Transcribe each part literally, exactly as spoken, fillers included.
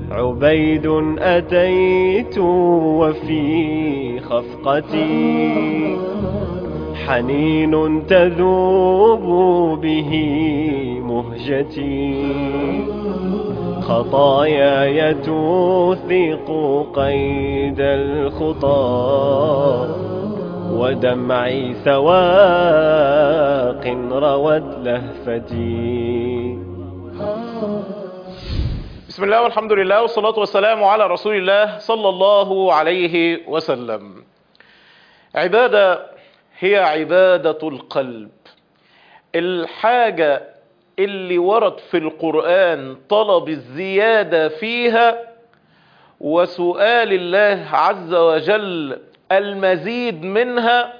عبيد أتيت وفي خفقتي حنين تذوب به مهجتي، خطاياي توثق قيد الخطى ودمعي سواق روت لهفتي. بسم الله والحمد لله والصلاة والسلام على رسول الله صلى الله عليه وسلم. عبادة هي عبادة القلب، الحاجة اللي ورد في القرآن طلب الزيادة فيها وسؤال الله عز وجل المزيد منها،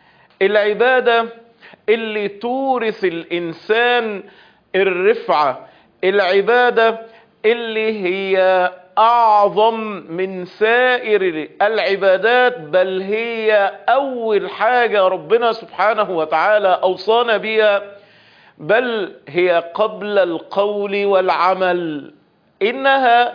العبادة اللي تورث الإنسان الرفعة، العبادة اللي هي أعظم من سائر العبادات، بل هي أول حاجة ربنا سبحانه وتعالى أوصانا بها، بل هي قبل القول والعمل، إنها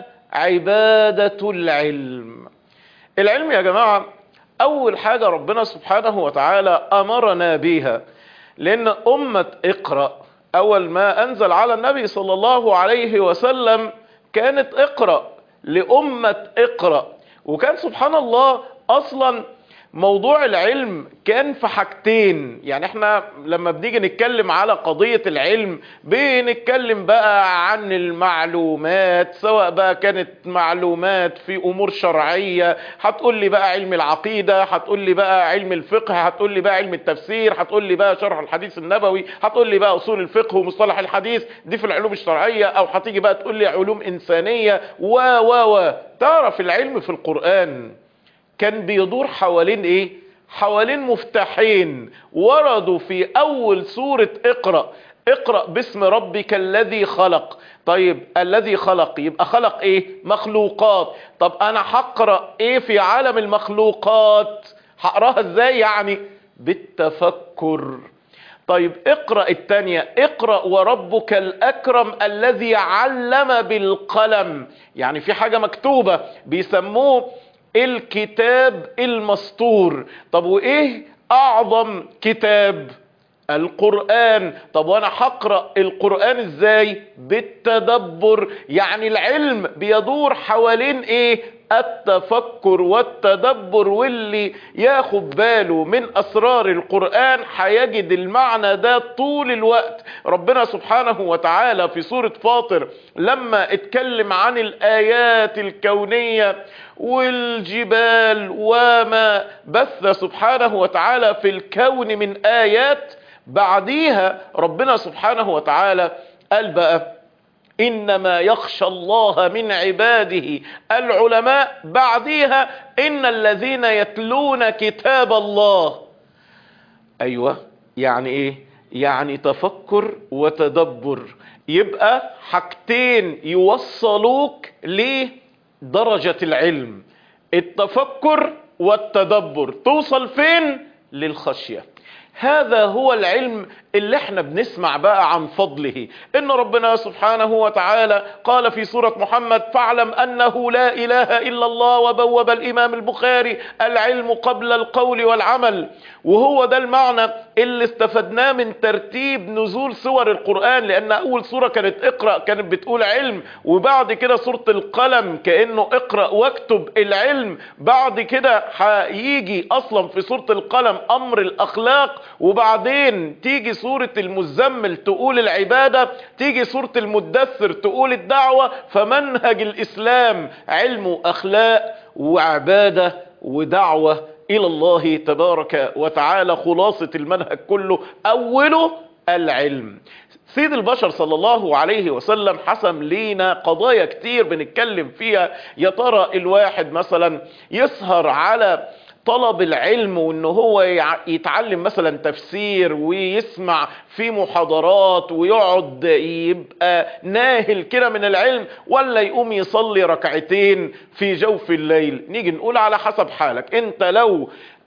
عبادة العلم. العلم يا جماعة أول حاجة ربنا سبحانه وتعالى أمرنا بها، لأن أمة اقرأ أول ما أنزل على النبي صلى الله عليه وسلم كانت اقرأ لأمة اقرأ. وكان سبحان الله أصلا موضوع العلم كان في حاجتين، يعني احنا لما بنيجي نتكلم على قضية العلم بنتكلم بقى عن المعلومات، سواء بقى كانت معلومات في امور شرعية، هتقول لي بقى علم العقيدة، هتقول لي بقى علم الفقه، هتقول لي بقى علم التفسير، هتقول لي بقى شرح الحديث النبوي، هتقول لي بقى اصول الفقه ومصطلح الحديث، دي في العلوم الشرعية، او هتيجي بقى تقول لي علوم انسانية و و و تعرف العلم في القرآن كان بيدور حوالين ايه؟ حوالين مفتاحين وردوا في اول سورة اقرأ. اقرأ باسم ربك الذي خلق. طيب الذي خلق يبقى خلق ايه؟ مخلوقات. طب انا هقرأ ايه في عالم المخلوقات؟ هقراها ازاي يعني؟ بالتفكر. طيب اقرأ التانية، اقرأ وربك الأكرم الذي علم بالقلم، يعني في حاجة مكتوبة بيسموه الكتاب المسطور. طب وايه اعظم كتاب؟ القرآن. طب وانا هقرأ القرآن ازاي؟ بالتدبر. يعني العلم بيدور حوالين ايه؟ التفكر والتدبر، واللي ياخد باله من اسرار القرآن هيجد المعنى ده طول الوقت. ربنا سبحانه وتعالى في سورة فاطر لما اتكلم عن الآيات الكونية والجبال وما بث سبحانه وتعالى في الكون من آيات، بعديها ربنا سبحانه وتعالى قال بقى إنما يخشى الله من عباده العلماء، بعديها إن الذين يتلون كتاب الله. أيوة، يعني إيه؟ يعني تفكر وتدبر، يبقى حاجتين يوصلوك لدرجة العلم، التفكر والتدبر. توصل فين؟ للخشية. هذا هو العلم اللي احنا بنسمع بقى عن فضله، ان ربنا سبحانه وتعالى قال في سورة محمد فاعلم انه لا اله الا الله، وبوب الامام البخاري العلم قبل القول والعمل. وهو ده المعنى اللي استفدناه من ترتيب نزول سور القرآن، لان اول سورة كانت اقرأ كانت بتقول علم، وبعد كده سورة القلم كأنه اقرأ واكتب العلم، بعد كده هيجي اصلا في سورة القلم امر الاخلاق، وبعدين تيجي سورة المزمل تقول العبادة، تيجي سورة المدثر تقول الدعوة. فمنهج الإسلام علم وأخلاق وعبادة ودعوة إلى الله تبارك وتعالى. خلاصة المنهج كله أوله العلم. سيد البشر صلى الله عليه وسلم حسم لينا قضايا كتير بنتكلم فيها. يا ترى الواحد مثلا يسهر على طلب العلم وانه هو يتعلم مثلا تفسير ويسمع في محاضرات ويقعد يبقى ناهل كده من العلم، ولا يقوم يصلي ركعتين في جوف الليل؟ نيجي نقول على حسب حالك. انت لو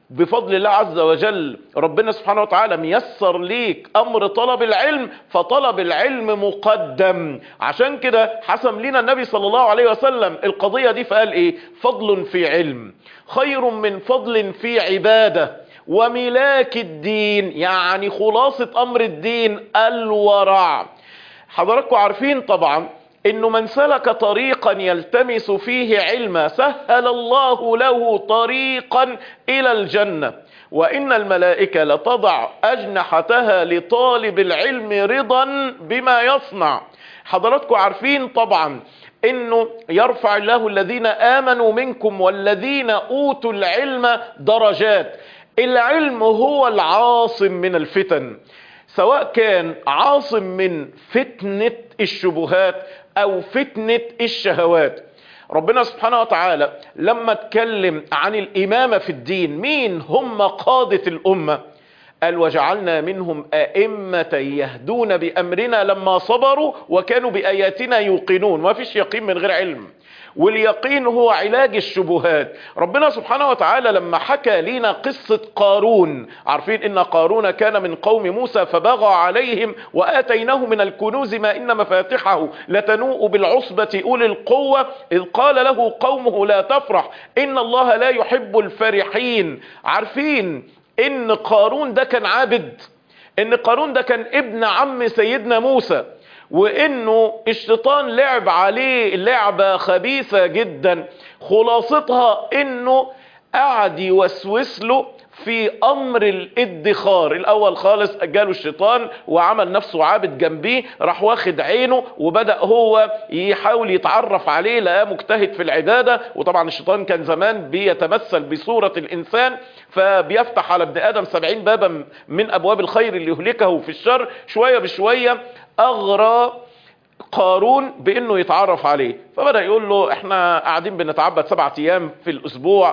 بفضل الله عز وجل ربنا سبحانه وتعالى ميسر ليك امر طلب العلم، فطلب العلم مقدم. عشان كده حسم لنا النبي صلى الله عليه وسلم القضية دي فقال ايه؟ فضل في علم خير من فضل في عبادة وملاك الدين، يعني خلاصة امر الدين الورع. حضراتكم عارفين طبعا انه من سلك طريقا يلتمس فيه علما سهل الله له طريقا الى الجنة، وان الملائكة لتضع اجنحتها لطالب العلم رضا بما يصنع. حضراتكم عارفين طبعا انه يرفع الله الذين امنوا منكم والذين اوتوا العلم درجات. العلم هو العاصم من الفتن، سواء كان عاصم من فتنة الشبهات او فتنة الشهوات. ربنا سبحانه وتعالى لما اتكلم عن الامامة في الدين، مين هم قادة الامة؟ قال وجعلنا منهم ائمة يهدون بامرنا لما صبروا وكانوا باياتنا يوقنون. ما فيش يقين من غير علم، واليقين هو علاج الشبهات. ربنا سبحانه وتعالى لما حكى لنا قصة قارون، عارفين ان قارون كان من قوم موسى فبغى عليهم واتيناه من الكنوز ما ان مفاتحه لتنوء بالعصبة اولي القوة اذ قال له قومه لا تفرح ان الله لا يحب الفرحين. عارفين ان قارون ده كان عابد، ان قارون ده كان ابن عم سيدنا موسى، وانه الشيطان لعب عليه لعبة خبيثة جدا، خلاصتها انه قعد يوسوس له في امر الادخار. الاول خالص جاله الشيطان وعمل نفسه عابد جنبيه، راح واخد عينه وبدأ هو يحاول يتعرف عليه، لقاه مجتهد في العبادة. وطبعا الشيطان كان زمان بيتمثل بصورة الانسان، فبيفتح على ابن ادم سبعين بابا من ابواب الخير اللي يهلكه في الشر. شوية بشوية اغرى قارون بانه يتعرف عليه، فبدأ يقول له احنا قاعدين بنتعبد سبعة ايام في الاسبوع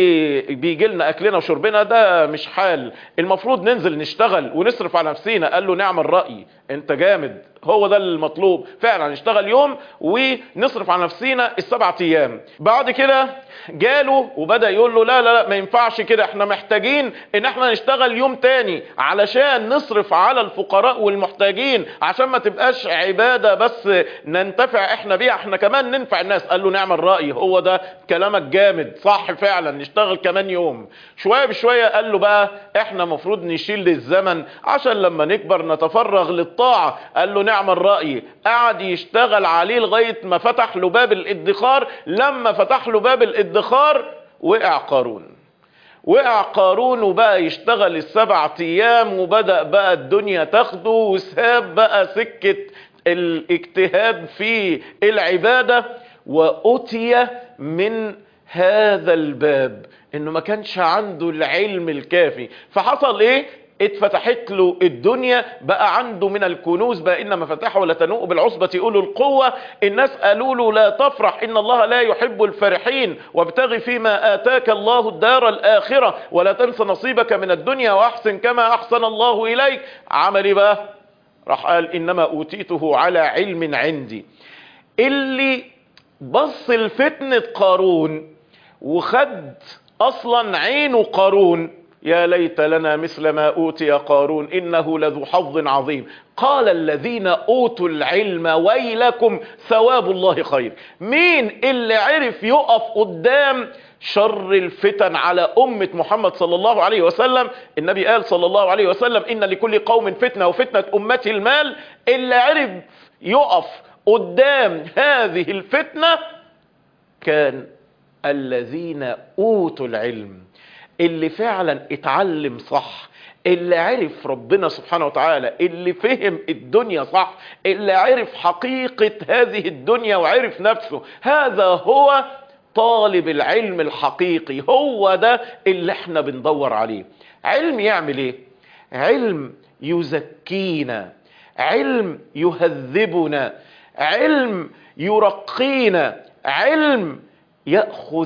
وبيجي لنا اكلنا وشربنا، ده مش حال، المفروض ننزل نشتغل ونصرف على نفسينا. قال له نعم الرأي، انت جامد، هو ده المطلوب فعلا، نشتغل يوم ونصرف على نفسينا السبعة ايام. بعد كده جاله وبدأ يقول له لا لا لا ما ينفعش كده، احنا محتاجين ان احنا نشتغل يوم تاني علشان نصرف على الفقراء والمحتاجين، عشان ما تبقاش عبادة بس ننتفع احنا بيها، احنا كمان ننفع الناس. قال له نعم الرأي، هو ده كلامك جامد صح فعلا، نشتغل كمان يوم. شوية بشوية قال له بقى احنا مفروض نشيل الزمن عشان لما نكبر نتفرغ للطاعة. قال له نعم الرأي. قعد يشتغل عليه لغاية ما فتح له باب الادخار. لما فتح له باب الادخار وقع قارون، وقع قارون وبقى يشتغل السبع ايام، وبدأ بقى الدنيا تاخده وساب بقى سكة الاجتهاد في العبادة، وأتي من هذا الباب انه ما كانش عنده العلم الكافي. فحصل ايه؟ اتفتحت له الدنيا، بقى عنده من الكنوز بقى ان مفاتحه لتنوء بالعصبة اولو القوة. الناس قالوا له لا تفرح ان الله لا يحب الفرحين، وابتغي فيما اتاك الله الدار الاخرة ولا تنس نصيبك من الدنيا واحسن كما احسن الله اليك. عمل ايه بقى؟ راح قال انما اوتيته على علم عندي. اللي بص لفتنة قارون وخد اصلا عينه قارون، يا ليت لنا مثل ما اوتي قارون انه لذو حظ عظيم. قال الذين اوتوا العلم ويلكم ثواب الله خير. مين اللي عرف يقف قدام شر الفتن على أمة محمد صلى الله عليه وسلم؟ النبي قال صلى الله عليه وسلم إن لكل قوم فتنة وفتنة أمتي المال. اللي عرف يقف قدام هذه الفتنة كان الذين أوتوا العلم، اللي فعلا اتعلم صح، اللي عرف ربنا سبحانه وتعالى، اللي فهم الدنيا صح، اللي عرف حقيقة هذه الدنيا وعرف نفسه. هذا هو طالب العلم الحقيقي، هو ده اللي احنا بندور عليه. علم يعمل ايه؟ علم يزكينا، علم يهذبنا، علم يرقينا، علم يأخذ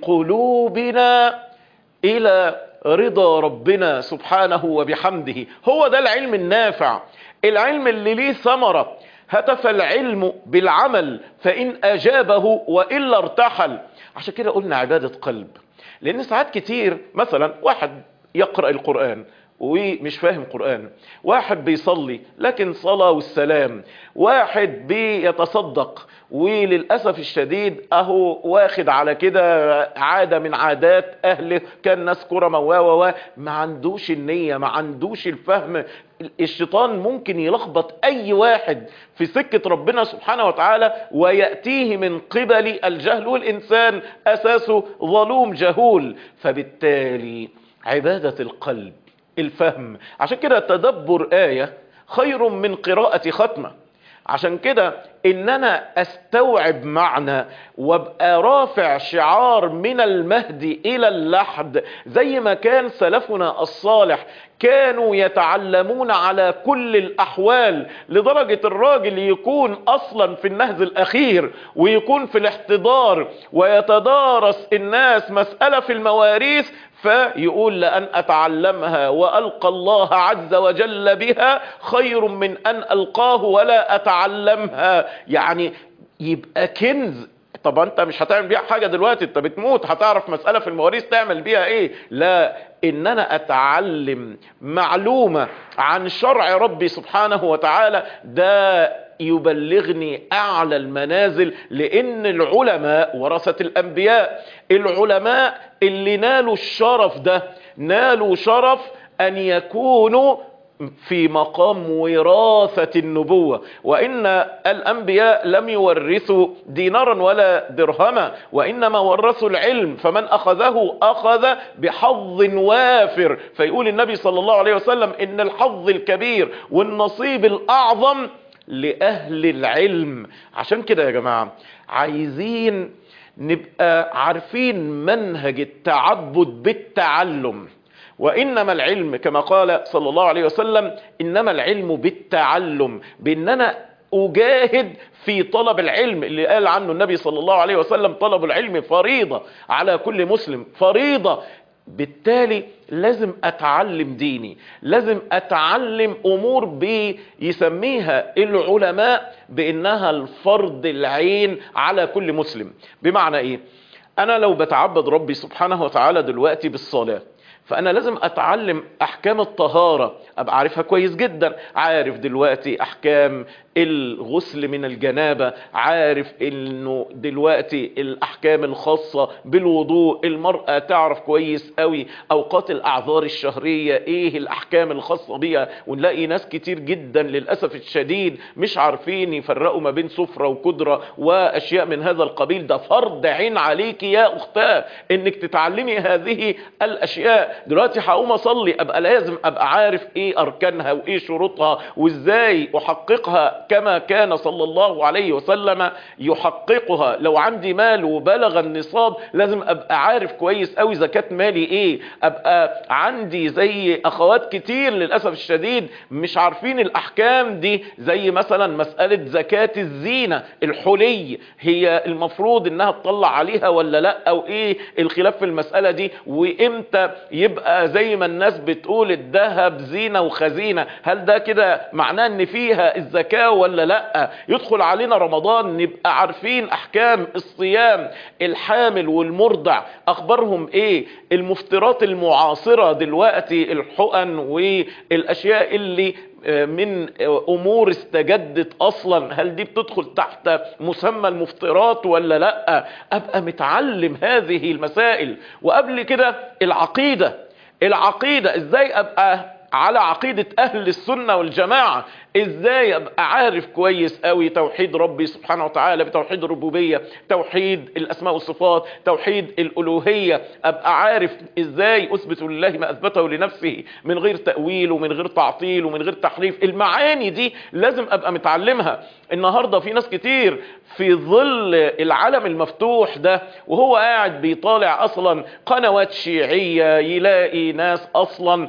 بقلوبنا الى رضا ربنا سبحانه وبحمده. هو ده العلم النافع، العلم اللي ليه ثمرة. هتف العلم بالعمل فإن أجابه وإلا ارتحل. عشان كده قلنا عبادة قلب. لان ساعات كتير مثلا واحد يقرأ القرآن ومش فاهم قرآن، واحد بيصلي لكن صلاة والسلام، واحد بيتصدق وللأسف الشديد اهو واخد على كده عادة من عادات اهله، كان ناس كرة مواوا، ما عندوش النية، ما عندوش الفهم. الشيطان ممكن يلخبط اي واحد في سكة ربنا سبحانه وتعالى ويأتيه من قبل الجهل، والانسان اساسه ظلوم جهول. فبالتالي عبادة القلب الفهم. عشان كده تدبر آية خير من قراءة ختمة. عشان كده ان انا استوعب معنى وابقى رافع شعار من المهدي الى اللحد، زي ما كان سلفنا الصالح كانوا يتعلمون على كل الاحوال، لدرجة الراجل يكون اصلا في النهز الاخير ويكون في الاحتضار ويتدارس الناس مسألة في المواريث، فيقول لأن أتعلمها وألقى الله عز وجل بها خير من أن ألقاه ولا أتعلمها. يعني يبقى كنز. طب انت مش هتعمل بيها حاجة دلوقتي، انت بتموت، هتعرف مسألة في المواريث تعمل بيها ايه؟ لا، ان انا اتعلم معلومة عن شرع ربي سبحانه وتعالى، ده يبلغني اعلى المنازل. لان العلماء ورثة الانبياء، العلماء اللي نالوا الشرف ده نالوا شرف ان يكونوا في مقام وراثة النبوة. وإن الأنبياء لم يورثوا دينارا ولا درهما، وإنما ورثوا العلم، فمن أخذه أخذ بحظ وافر. فيقول النبي صلى الله عليه وسلم إن الحظ الكبير والنصيب الأعظم لأهل العلم. عشان كده يا جماعة عايزين نبقى عارفين منهج التعبد بالتعلم. وإنما العلم كما قال صلى الله عليه وسلم إنما العلم بالتعلم، بأننا أجاهد في طلب العلم اللي قال عنه النبي صلى الله عليه وسلم طلب العلم فريضة على كل مسلم، فريضة. بالتالي لازم أتعلم ديني، لازم أتعلم أمور بيسميها العلماء بأنها الفرض العين على كل مسلم. بمعنى إيه؟ أنا لو بتعبد ربي سبحانه وتعالى دلوقتي بالصلاة، فأنا لازم أتعلم أحكام الطهارة، أبقى عارفها كويس جدا. عارف دلوقتي أحكام الغسل من الجنابة، عارف إنه دلوقتي الأحكام الخاصة بالوضوء، المرأة تعرف كويس قوي أوقات الأعذار الشهرية إيه الأحكام الخاصة بيها. ونلاقي ناس كتير جدا للأسف الشديد مش عارفين يفرقوا ما بين سفرة وكدرة وأشياء من هذا القبيل. ده فرض عين عليك يا أختاه إنك تتعلمي هذه الأشياء. دلوقتي هقوم أصلي، أبقى لازم أبقى عارف إيه أركانها وإيه شروطها وإزاي أحققها كما كان صلى الله عليه وسلم يحققها. لو عندي مال وبلغ النصاب لازم أبقى عارف كويس قوي زكاة مالي إيه. أبقى عندي زي أخوات كتير للأسف الشديد مش عارفين الأحكام دي، زي مثلا مسألة زكاة الزينة، الحلي هي المفروض إنها تطلع عليها ولا لا، أو إيه الخلاف في المسألة دي، وإمتى يبقى زي ما الناس بتقول الذهب زينة وخزينة، هل ده كده معناه ان فيها الزكاة ولا لا. يدخل علينا رمضان نبقى عارفين احكام الصيام، الحامل والمرضع اخبارهم ايه، المفترات المعاصرة دلوقتي الحقن والاشياء اللي من امور استجدت اصلا، هل دي بتدخل تحت مسمى المفترات ولا لا. ابقى متعلم هذه المسائل. وقبل كده العقيدة، العقيدة ازاي ابقى على عقيدة اهل السنة والجماعة، ازاي ابقى عارف كويس قوي توحيد ربي سبحانه وتعالى بتوحيد الربوبية، توحيد الاسماء والصفات، توحيد الالوهية. ابقى عارف ازاي اثبت لله ما اثبته لنفسه من غير تأويل ومن غير تعطيل ومن غير تحريف. المعاني دي لازم ابقى متعلمها. النهاردة في ناس كتير في ظل العالم المفتوح ده وهو قاعد بيطالع اصلا قنوات شيعية، يلاقي ناس اصلا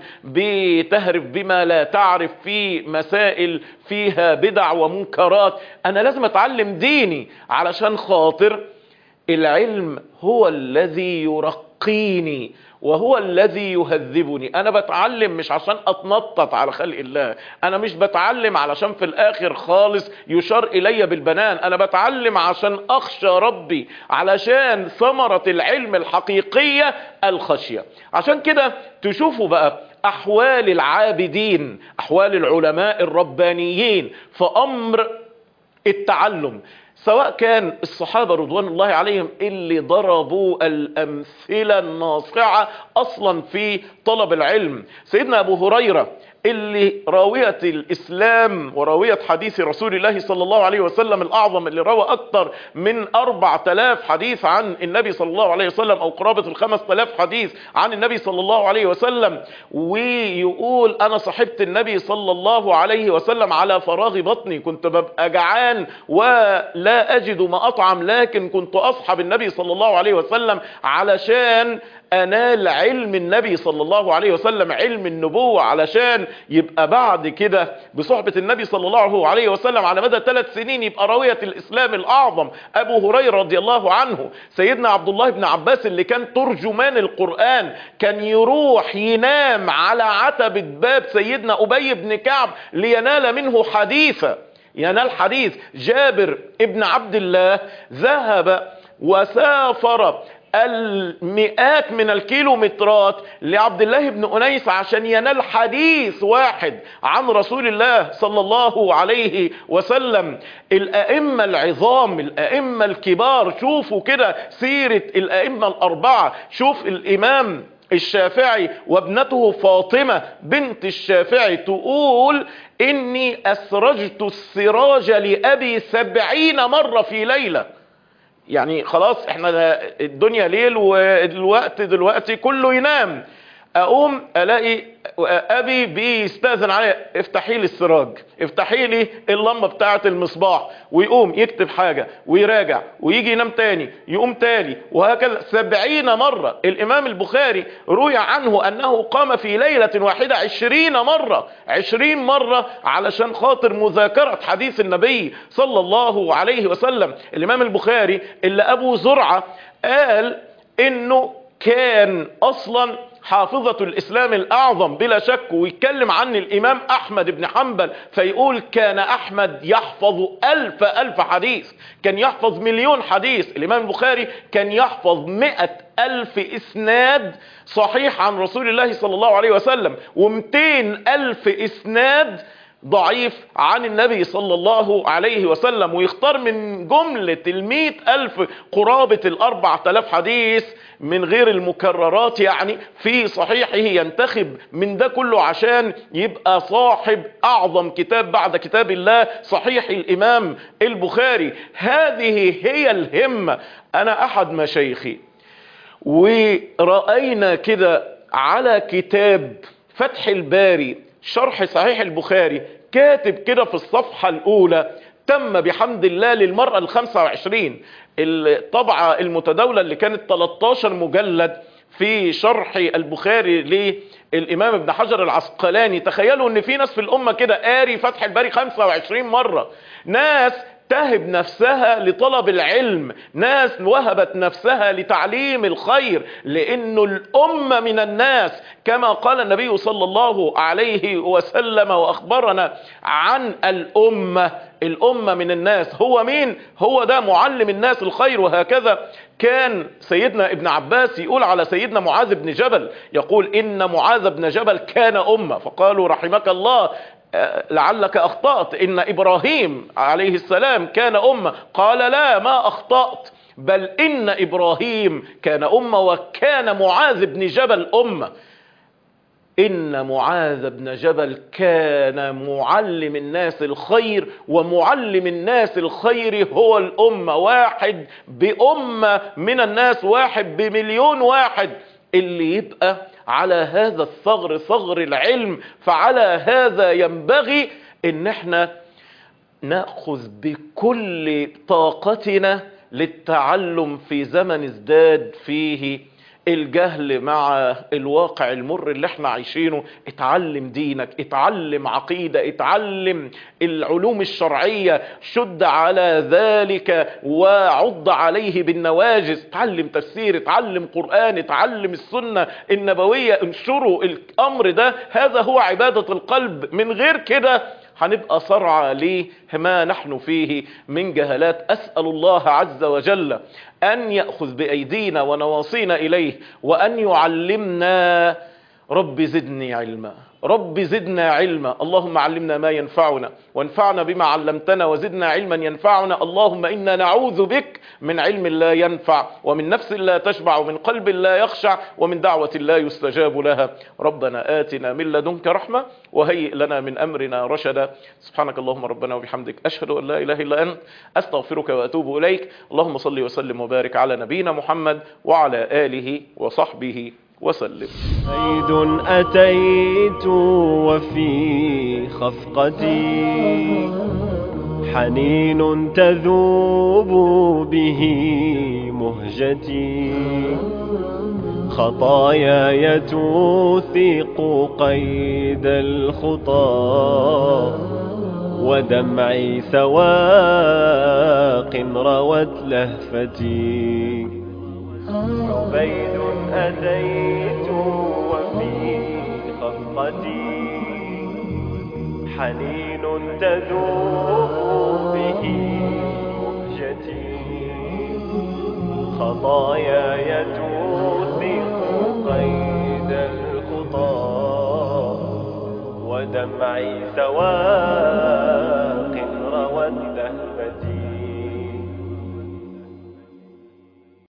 بتهرف بما لا تعرف في مسائل فيها بدع ومنكرات. انا لازم اتعلم ديني علشان خاطر العلم هو الذي يرقيني وهو الذي يهذبني. انا بتعلم مش عشان اتنطط على خلق الله، انا مش بتعلم علشان في الاخر خالص يشار الي بالبنان، انا بتعلم عشان اخشى ربي، علشان ثمرة العلم الحقيقية الخشية. عشان كده تشوفوا بقى احوال العابدين، احوال العلماء الربانيين في امر التعلم، سواء كان الصحابة رضوان الله عليهم اللي ضربوا الأمثلة الناصعة أصلا في طلب العلم. سيدنا أبو هريرة اللي راوية الإسلام وراوية حديث رسول الله صلى الله عليه وسلم الأعظم، اللي روى أكثر من أربعة آلاف حديث عن النبي صلى الله عليه وسلم، أو قرابة الخمس آلاف حديث عن النبي صلى الله عليه وسلم، ويقول أنا صحبت النبي صلى الله عليه وسلم على فراغ بطني، كنت ببقى جعان ولا أجد ما أطعم، لكن كنت أصحب النبي صلى الله عليه وسلم علشان أنال علم النبي صلى الله عليه وسلم، علم النبوة، علشان يبقى بعد كده بصحبة النبي صلى الله عليه وسلم على مدى ثلاث سنين يبقى راوية الإسلام الأعظم أبو هريرة رضي الله عنه. سيدنا عبد الله بن عباس اللي كان ترجمان القرآن، كان يروح ينام على عتبة باب سيدنا أبي بن كعب لينال منه حديثا، ينال حديث. جابر ابن عبد الله ذهب وسافر المئات من الكيلومترات لعبد الله بن أنيس عشان ينال حديث واحد عن رسول الله صلى الله عليه وسلم. الأئمة العظام، الأئمة الكبار، شوفوا كده سيرة الأئمة الأربعة. شوف الإمام الشافعي وابنته فاطمة بنت الشافعي تقول إني أسرجت السراج لأبي سبعين مرة في ليلة. يعني خلاص احنا الدنيا ليل والوقت دلوقتي كله ينام، اقوم الاقي ابي بيستاذن عليا افتحي لي السراج، افتحي لي اللمبه بتاعه المصباح، ويقوم يكتب حاجه ويراجع ويجي ينام تاني، يقوم تاني، وهكذا سبعين مره. الامام البخاري روي عنه انه قام في ليله واحده عشرين مره، عشرين مره علشان خاطر مذاكره حديث النبي صلى الله عليه وسلم. الامام البخاري اللي ابو زرعه قال انه كان اصلا حافظة الإسلام الأعظم بلا شك، ويتكلم عن الإمام أحمد بن حنبل فيقول كان أحمد يحفظ ألف ألف حديث، كان يحفظ مليون حديث. الإمام البخاري كان يحفظ مئة ألف إسناد صحيح عن رسول الله صلى الله عليه وسلم، ومئتين ألف إسناد ضعيف عن النبي صلى الله عليه وسلم، ويختار من جملة المئة ألف قرابة الأربعة آلاف حديث من غير المكررات يعني في صحيحه، ينتخب من ده كله عشان يبقى صاحب أعظم كتاب بعد كتاب الله صحيح الإمام البخاري. هذه هي الهمة. أنا أحد مشايخي ورأينا كده على كتاب فتح الباري شرح صحيح البخاري كاتب كده في الصفحة الأولى تم بحمد الله للمرة الخمسة وعشرين، الطبعة المتداولة اللي كانت ثلاثة عشر مجلد في شرح البخاري للإمام ابن حجر العسقلاني. تخيلوا ان في ناس في الأمة كده قاري فتح الباري خمسة وعشرين مرة، ناس تهب نفسها لطلب العلم، ناس وهبت نفسها لتعليم الخير، لأنه الأمة من الناس كما قال النبي صلى الله عليه وسلم وأخبرنا عن الأمة. الأمة من الناس هو مين؟ هو ده معلم الناس الخير. وهكذا كان سيدنا ابن عباس يقول على سيدنا معاذ بن جبل، يقول إن معاذ بن جبل كان أمة، فقالوا رحمك الله لعلك أخطأت، إن إبراهيم عليه السلام كان أمة، قال لا ما أخطأت، بل إن إبراهيم كان أمة وكان معاذ بن جبل أمة. إن معاذ بن جبل كان معلم الناس الخير، ومعلم الناس الخير هو الأمة، واحد بأمة من الناس، واحد بمليون واحد. اللي يبقى على هذا الثغر ثغر العلم، فعلى هذا ينبغي ان احنا نأخذ بكل طاقتنا للتعلم في زمن ازداد فيه الجهل مع الواقع المر اللي احنا عايشينه. اتعلم دينك، اتعلم عقيدة، اتعلم العلوم الشرعية، شد على ذلك وعض عليه بالنواجذ. اتعلم تفسير، اتعلم قرآن، اتعلم السنة النبوية، انشروا الامر ده. هذا هو عبادة القلب. من غير كده هنبقى صرعى ليه ما نحن فيه من جهلات. أسأل الله عز وجل أن يأخذ بأيدينا ونواصينا إليه، وأن يعلمنا. رب زدني علما، رب زدنا علما. اللهم علمنا ما ينفعنا وانفعنا بما علمتنا، وزدنا علما ينفعنا. اللهم إنا نعوذ بك من علم لا ينفع، ومن نفس لا تشبع، ومن قلب لا يخشع، ومن دعوة لا يستجاب لها. ربنا آتنا من لدنك رحمة وهيئ لنا من أمرنا رشدا. سبحانك اللهم ربنا وبحمدك، أشهد أن لا إله إلا أنت، أستغفرك وأتوب إليك. اللهم صل وسلم وبارك على نبينا محمد وعلى آله وصحبه وسلم. زيد أتيت وفي خفقتي حنين تذوب به مهجتي، خطاياي توثق قيد الخطى، ودمعي سواق روت لهفتي. عبيد أتيت وفي خفقتي حنين تذوب به مهجتي، خطاياي توثق قيد الخطى، ودمعي سواق روت لهفتي.